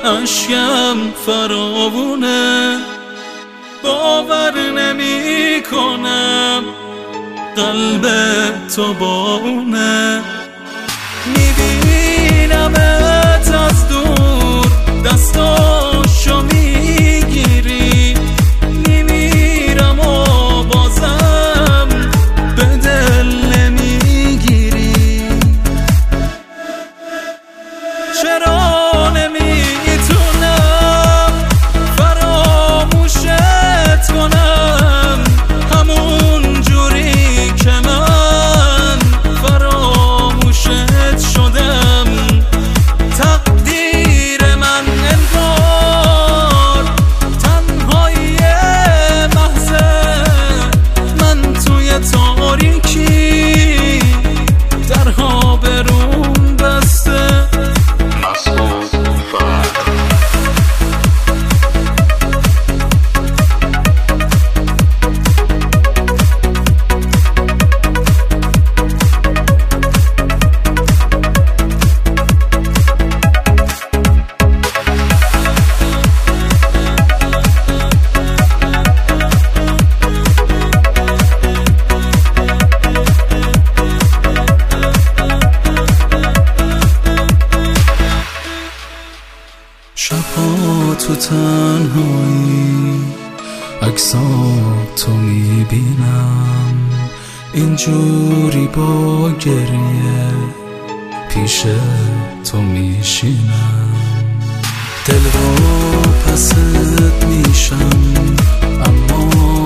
اشکم فراوونه، باور نمی کنم قلب تو با اونه. میبینمت از دور دستاشو میگیری، میمیرم و بازم به دل نمیگیری. چرا نمیتونم فراموشت کنم همون جوری که من فراموشت شدم. تقدیر من انگار تنهایی محضه، من توی تاریکی درها بروم بسته. شبها تو تنهایی عکسات تو میبینم، اینجوری با گریه پیش تو میشینم. دل رو پست میشم اما